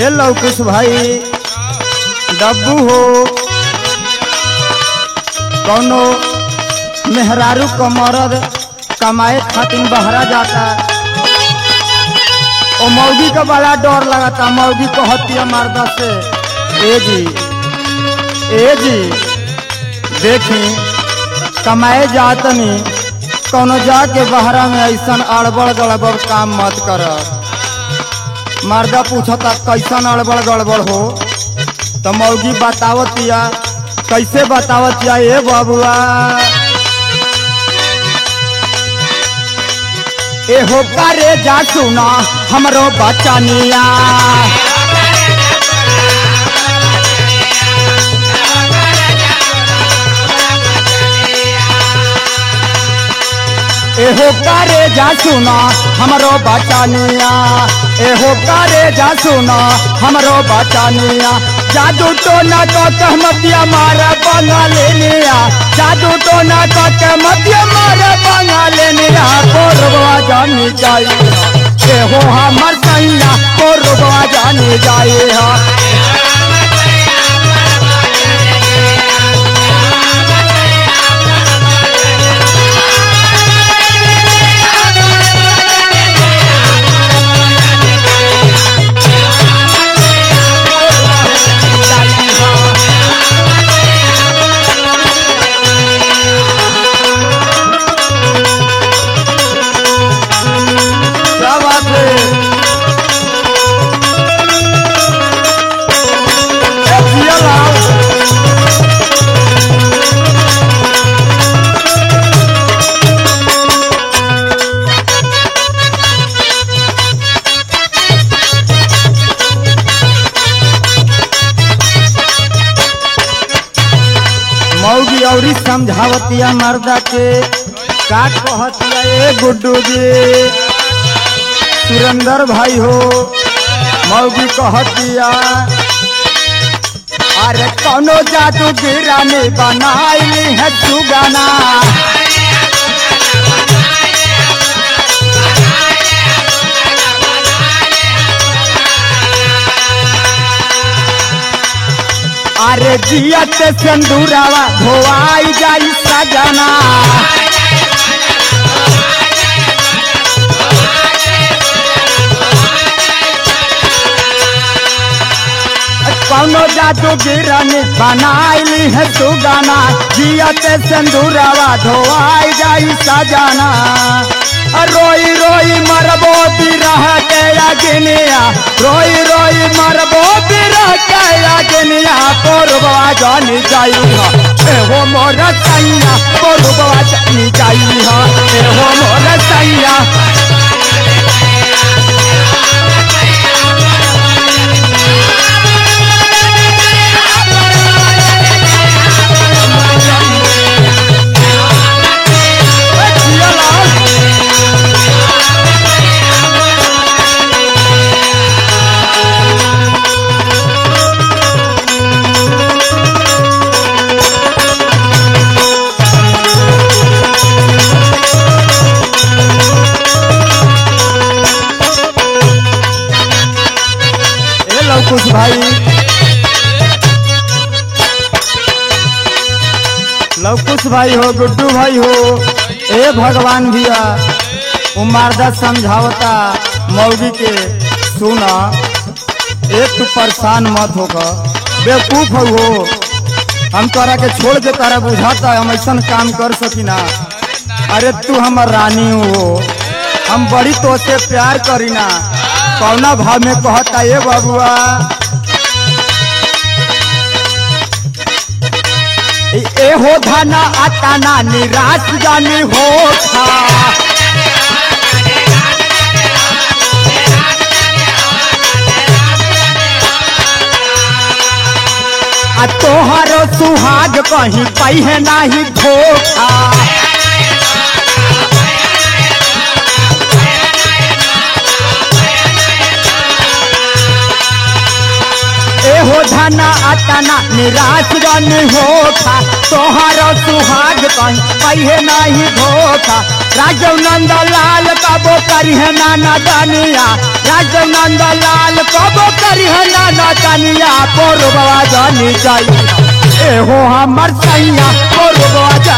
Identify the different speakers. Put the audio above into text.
Speaker 1: ए लौकुश भाई डब्बू हो कौनो मेहरारू का मरद कमाए खातिर बहरा जाता और मौगी का बड़ा डर लगाता। मौगी को हत्या मारदा से ए जी देखी कमाए जातनी कौनो जाके बहरा में ऐसा अड़बड़ गड़बड़ काम मत कर। मर्दा पूछता कैसन अड़बड़ गड़बड़ हो तो मौगी बतावतिया कैसे बतावतिया ए बाबुआ ए हो करे जा सुना हमरो बचनिया एहो करे जा सुना हमरो बचनिया एहो करे जा सुना हमरो बचनिया जादू टोना तो कहमतिया मारे बंगालिनिया जादू टोना तो कहमतिया मारे बंगालिनिया कोरबा जानी चाहिए एहो हमर सैया कोरबा जानी चाहिए मौगी औरी समझावतिया मर्दा के का कहतिया ए गुड्डू जी सुरेंद्र भाई हो मौगी कहतिया अरे कौनो जादू गिरानी बनाई है सुगाना अरे जियत सिंदूरावा धोआई जाई सजना कौनो जादू गिरन बनाई है सुगाना जियत सिंदूरावा धोआई जाई सजना रोई रोई मरबो बिरह के अग्निया रोई रोई मरबो बिरह के अग्निया कोरबा जानी चाहिए एहो मोर सैया कोरबा जानी चाहिए एहो मोर सैया लौकुश भाई लौकुश भाई हो गुड्डू भाई हो ए भगवान भैया उमारदा समझावता मौगी के सुना एक तू परेशान मत होगा बेवकूफ हो हम तोरा के छोड़ के तारा बुझाता हम ऐसा काम कर सकी ना। अरे तू हमर रानी हो हम बड़ी तो से प्यार करी ना कौना भाव में कहता ये बाबुआ ए हो धाना आता ना निराश जानी हो तोहरो सुहाग कहीं पहे नाही धोखा एहो धना अतना निराश रन होखा तोहरो सुहाग कहीं पहे नाही धोखा राजू नंद लाल कबो करी है नाना दानिया, राजू नंद लाल कबो करी है नाना दानिया, पोरो बाबा जानी चाहिए ए हो हमर सैया पोरो बाबा